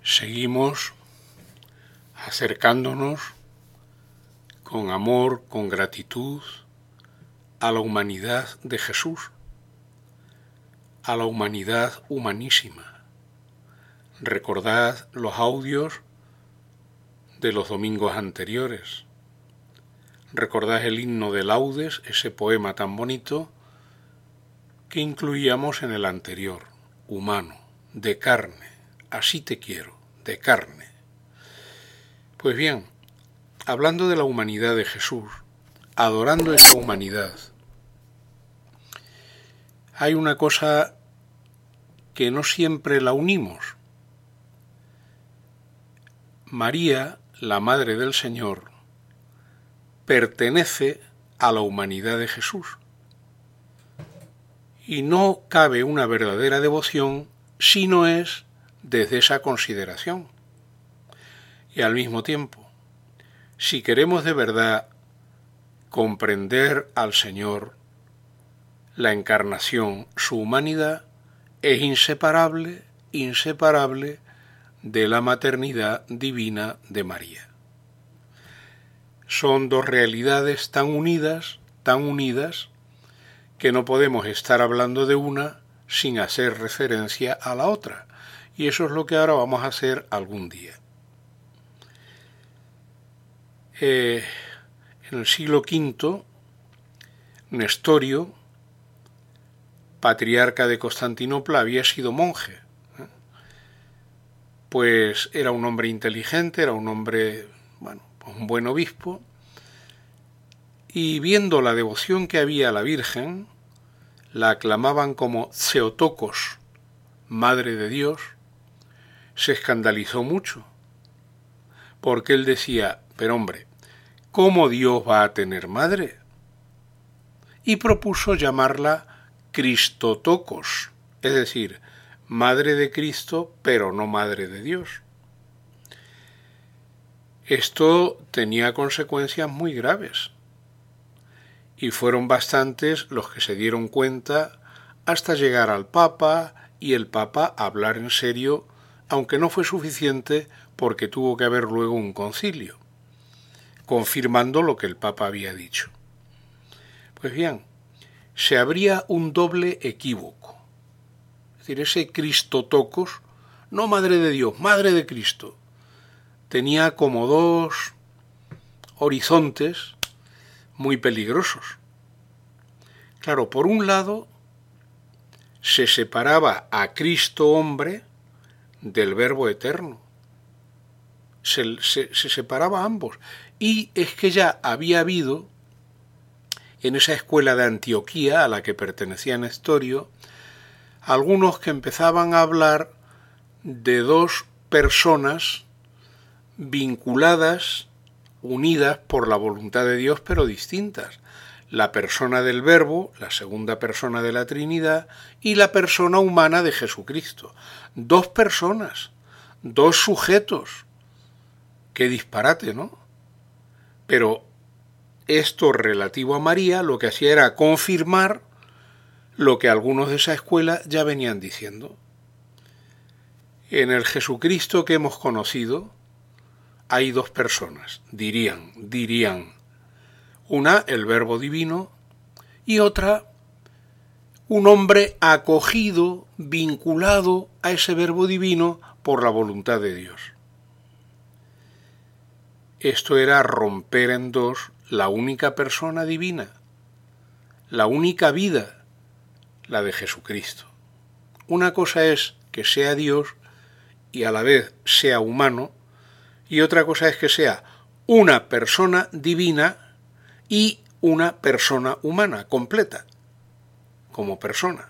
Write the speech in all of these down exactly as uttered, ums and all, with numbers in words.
Seguimos acercándonos con amor, con gratitud a la humanidad de Jesús, a la humanidad humanísima. Recordad los audios de los domingos anteriores. Recordad el himno de laudes, ese poema tan bonito que incluíamos en el anterior, humano, de carne, así te quiero, de carne. Pues bien, hablando de la humanidad de Jesús, adorando esa humanidad, hay una cosa que no siempre la unimos. María, la Madre del Señor, pertenece a la humanidad de Jesús. Y no cabe una verdadera devoción si no es desde esa consideración. Y al mismo tiempo, si queremos de verdad comprender al Señor, la encarnación, su humanidad, es inseparable, inseparable de la maternidad divina de María. Son dos realidades tan unidas, tan unidas, que no podemos estar hablando de una sin hacer referencia a la otra. Y eso es lo que ahora vamos a hacer algún día. Eh, en el siglo quinto, Nestorio, patriarca de Constantinopla, había sido monje. ¿eh? Pues era un hombre inteligente, era un hombre, bueno, un buen obispo, y viendo la devoción que había a la Virgen, la aclamaban como Theotokos, Madre de Dios, se escandalizó mucho, porque él decía, pero hombre, ¿cómo Dios va a tener madre? Y propuso llamarla Cristotokos, es decir, Madre de Cristo, pero no Madre de Dios. Esto tenía consecuencias muy graves, y fueron bastantes los que se dieron cuenta hasta llegar al Papa y el Papa hablar en serio, aunque no fue suficiente porque tuvo que haber luego un concilio, confirmando lo que el Papa había dicho. Pues bien, se abría un doble equívoco. Es decir, ese Cristotokos, no Madre de Dios, Madre de Cristo, tenía como dos horizontes muy peligrosos. Claro, por un lado, se separaba a Cristo hombre del Verbo eterno. Se, se, se separaba a ambos. Y es que ya había habido, en esa escuela de Antioquía a la que pertenecía Nestorio, algunos que empezaban a hablar de dos personas vinculadas, unidas por la voluntad de Dios, pero distintas. La persona del Verbo, la segunda persona de la Trinidad, y la persona humana de Jesucristo. Dos personas, dos sujetos. Qué disparate, ¿no? Pero esto relativo a María lo que hacía era confirmar lo que algunos de esa escuela ya venían diciendo. En el Jesucristo que hemos conocido hay dos personas, dirían, dirían. Una, el Verbo divino, y otra, un hombre acogido, vinculado a ese Verbo divino por la voluntad de Dios. Esto era romper en dos la única persona divina, la única vida, la de Jesucristo. Una cosa es que sea Dios y a la vez sea humano, y otra cosa es que sea una persona divina y una persona humana, completa, como persona.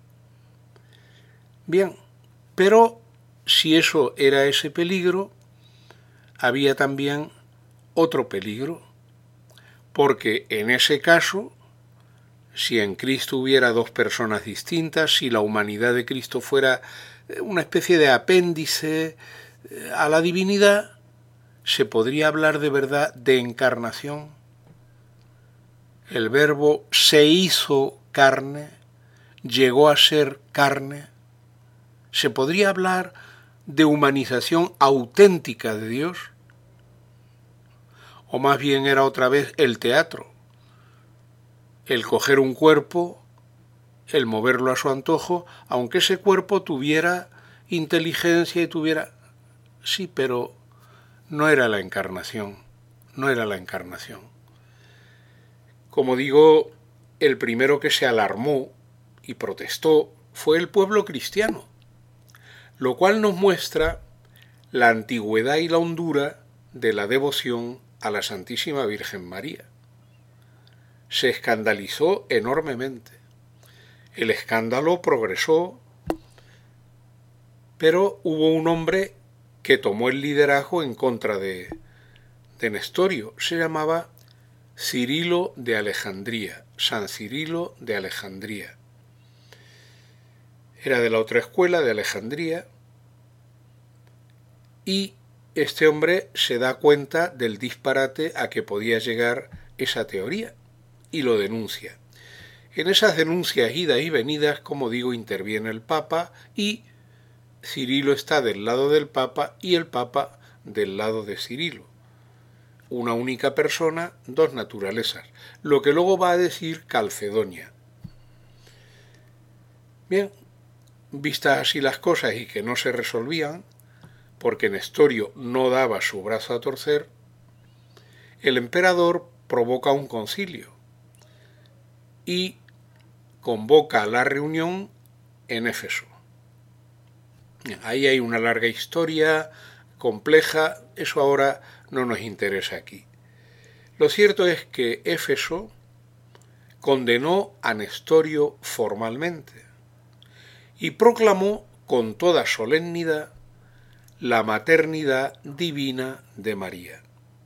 Bien, pero si eso era ese peligro, había también otro peligro, porque en ese caso, si en Cristo hubiera dos personas distintas, si la humanidad de Cristo fuera una especie de apéndice a la divinidad, ¿se podría hablar de verdad de encarnación? El Verbo se hizo carne, llegó a ser carne. ¿Se podría hablar de humanización auténtica de Dios? ¿O más bien era otra vez el teatro? El coger un cuerpo, el moverlo a su antojo, aunque ese cuerpo tuviera inteligencia y tuviera... Sí, pero no era la encarnación, no era la encarnación. Como digo, el primero que se alarmó y protestó fue el pueblo cristiano, lo cual nos muestra la antigüedad y la hondura de la devoción a la Santísima Virgen María. Se escandalizó enormemente. El escándalo progresó, pero hubo un hombre que tomó el liderazgo en contra de, de Nestorio. Se llamaba Cirilo de Alejandría, San Cirilo de Alejandría. Era de la otra escuela, de Alejandría, y este hombre se da cuenta del disparate a que podía llegar esa teoría y lo denuncia. En esas denuncias, idas y venidas, como digo, interviene el Papa y Cirilo está del lado del Papa y el Papa del lado de Cirilo. Una única persona, dos naturalezas, lo que luego va a decir Calcedonia. Bien, vistas así las cosas y que no se resolvían, porque Nestorio no daba su brazo a torcer, el emperador provoca un concilio y convoca a la reunión en Éfeso. Ahí hay una larga historia compleja, eso ahora no nos interesa aquí. Lo cierto es que Éfeso condenó a Nestorio formalmente y proclamó con toda solemnidad la maternidad divina de María.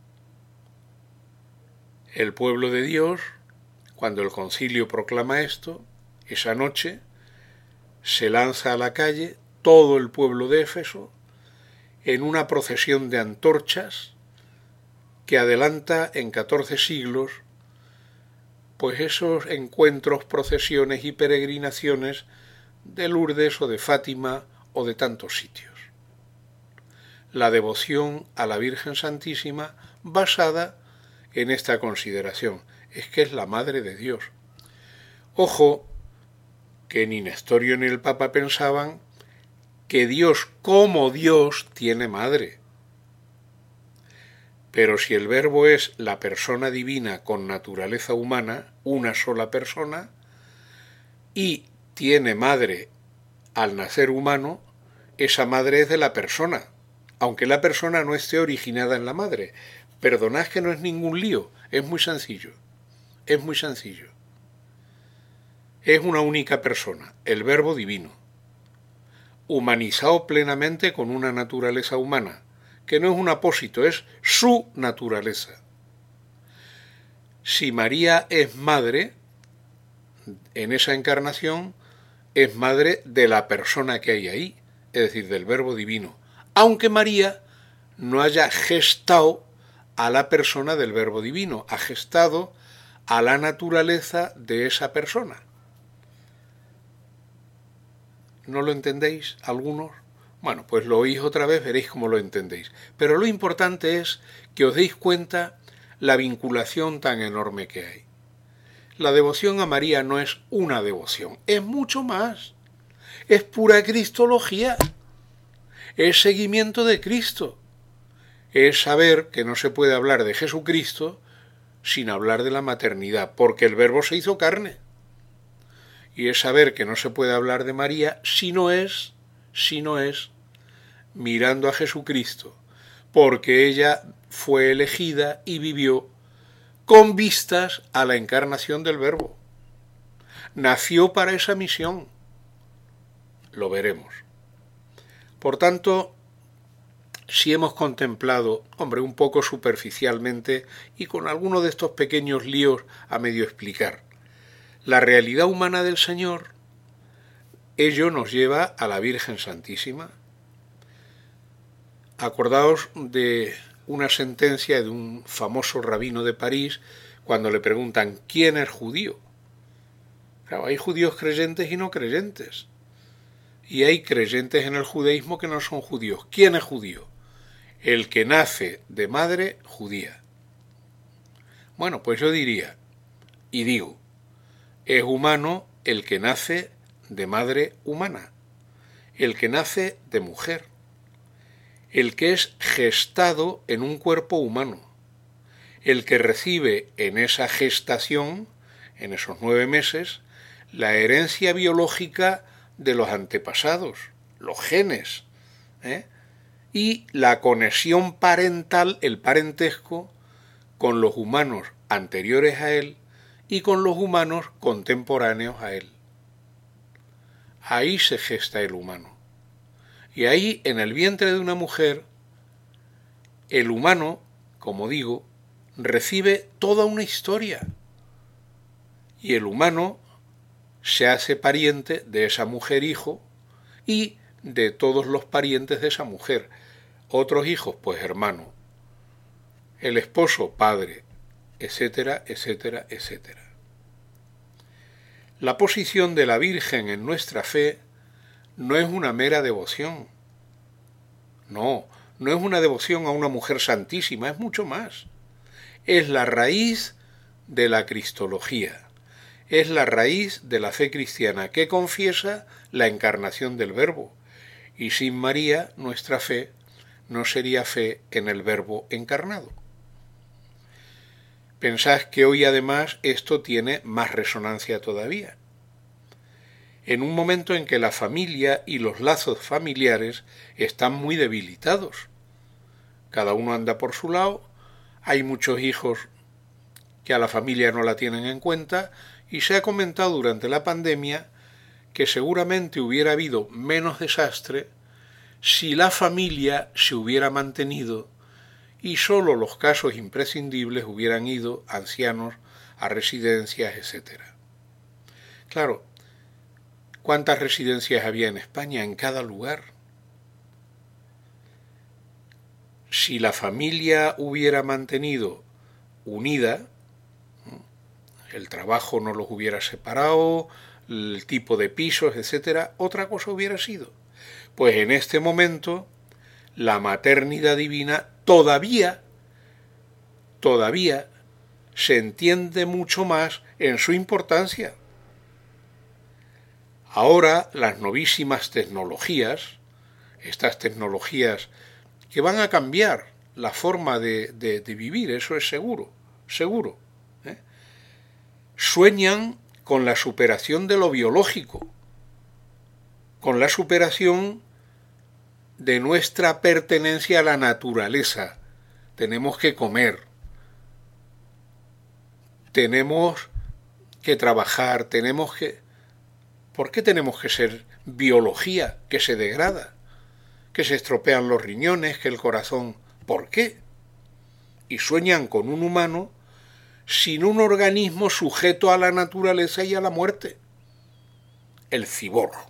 El pueblo de Dios, cuando el concilio proclama esto, esa noche se lanza a la calle todo el pueblo de Éfeso en una procesión de antorchas que adelanta en catorce siglos pues esos encuentros, procesiones y peregrinaciones de Lourdes o de Fátima o de tantos sitios. La devoción a la Virgen Santísima basada en esta consideración, es que es la Madre de Dios. Ojo, que ni Nestorio ni el Papa pensaban que Dios como Dios tiene madre. Pero si el Verbo es la persona divina con naturaleza humana, una sola persona, y tiene madre al nacer humano, esa madre es de la persona, aunque la persona no esté originada en la madre. Perdonad que no es ningún lío, es muy sencillo, es muy sencillo. Es una única persona, el Verbo divino, humanizado plenamente con una naturaleza humana, que no es un apósito, es su naturaleza. Si María es madre, en esa encarnación, es madre de la persona que hay ahí, es decir, del Verbo divino, aunque María no haya gestado a la persona del Verbo divino, ha gestado a la naturaleza de esa persona. ¿No lo entendéis algunos? Bueno, pues lo oís otra vez, veréis cómo lo entendéis. Pero lo importante es que os deis cuenta la vinculación tan enorme que hay. La devoción a María no es una devoción, es mucho más. Es pura cristología, es seguimiento de Cristo. Es saber que no se puede hablar de Jesucristo sin hablar de la maternidad, porque el Verbo se hizo carne. Y es saber que no se puede hablar de María si no es, si no es mirando a Jesucristo, porque ella fue elegida y vivió con vistas a la encarnación del Verbo. Nació para esa misión. Lo veremos. Por tanto, si hemos contemplado, hombre, un poco superficialmente y con alguno de estos pequeños líos a medio explicar, la realidad humana del Señor, ello nos lleva a la Virgen Santísima. Acordaos de una sentencia de un famoso rabino de París cuando le preguntan ¿quién es judío? Claro, hay judíos creyentes y no creyentes. y hay creyentes en el judaísmo que no son judíos. ¿Quién es judío? El que nace de madre judía. Bueno, pues yo diría, y digo, es humano el que nace de madre humana, el que nace de mujer, el que es gestado en un cuerpo humano, el que recibe en esa gestación, en esos nueve meses, la herencia biológica de los antepasados, los genes, ¿eh? y la conexión parental, el parentesco, con los humanos anteriores a él y con los humanos contemporáneos a él. Ahí se gesta el humano. Y ahí, en el vientre de una mujer, el humano, como digo, recibe toda una historia. Y el humano se hace pariente de esa mujer hijo y de todos los parientes de esa mujer. Otros hijos, pues hermano. El esposo, padre, etcétera, etcétera, etcétera. La posición de la Virgen en nuestra fe no es una mera devoción. No, no es una devoción a una mujer santísima, es mucho más. Es la raíz de la cristología. Es la raíz de la fe cristiana que confiesa la encarnación del Verbo. Y sin María, nuestra fe no sería fe en el Verbo encarnado. Pensad que hoy además esto tiene más resonancia todavía. En un momento en que la familia y los lazos familiares están muy debilitados. Cada uno anda por su lado, hay muchos hijos que a la familia no la tienen en cuenta y se ha comentado durante la pandemia que seguramente hubiera habido menos desastre si la familia se hubiera mantenido y solo los casos imprescindibles hubieran ido ancianos a residencias, etcétera. Claro, ¿cuántas residencias había en España? En cada lugar. Si la familia hubiera mantenido unida, el trabajo no los hubiera separado, el tipo de pisos, etcétera, otra cosa hubiera sido. Pues en este momento la maternidad divina todavía, todavía se entiende mucho más en su importancia. Ahora las novísimas tecnologías, estas tecnologías que van a cambiar la forma de, de, de vivir, eso es seguro, seguro, ¿eh? Sueñan con la superación de lo biológico, con la superación de nuestra pertenencia a la naturaleza. Tenemos que comer, tenemos que trabajar, tenemos que... ¿Por qué tenemos que ser biología que se degrada? Que se estropean los riñones, que el corazón... ¿Por qué? Y sueñan con un humano sin un organismo sujeto a la naturaleza y a la muerte. El ciborro.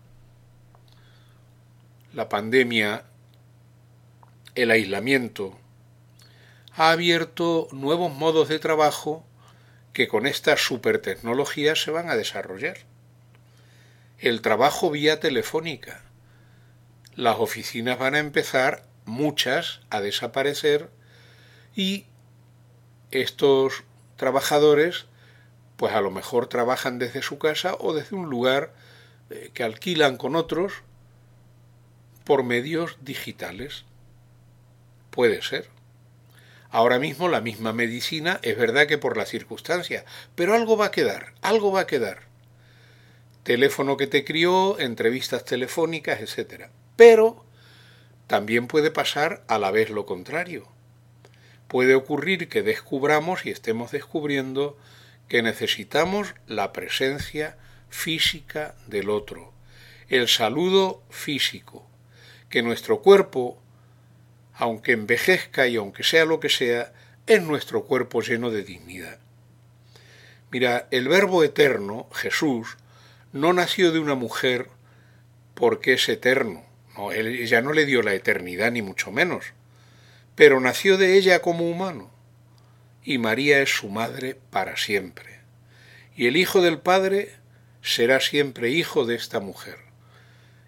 La pandemia, el aislamiento, ha abierto nuevos modos de trabajo que con estas supertecnologías se van a desarrollar. El trabajo vía telefónica. Las oficinas van a empezar, muchas, a desaparecer y estos trabajadores, pues a lo mejor trabajan desde su casa o desde un lugar que alquilan con otros por medios digitales. Puede ser. Ahora mismo la misma medicina, es verdad que por la circunstancia, pero algo va a quedar, algo va a quedar. Teléfono que te crió, entrevistas telefónicas, etcétera. Pero también puede pasar a la vez lo contrario. Puede ocurrir que descubramos y estemos descubriendo que necesitamos la presencia física del otro, el saludo físico, que nuestro cuerpo, aunque envejezca y aunque sea lo que sea, es nuestro cuerpo lleno de dignidad. Mira, el Verbo eterno, Jesús, no nació de una mujer porque es eterno. No, ella no le dio la eternidad ni mucho menos, pero nació de ella como humano. Y María es su madre para siempre. Y el Hijo del Padre será siempre hijo de esta mujer.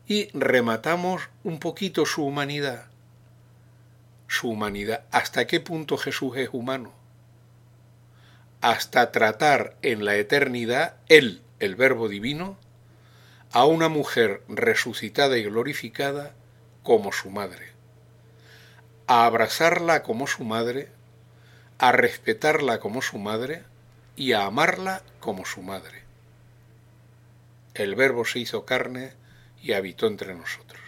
y rematamos un poquito su humanidad. Su humanidad. ¿Hasta qué punto Jesús es humano? Hasta tratar en la eternidad, Él, el Verbo Divino, a una mujer resucitada y glorificada como su madre, a abrazarla como su madre, a respetarla como su madre y a amarla como su madre. El Verbo se hizo carne y habitó entre nosotros.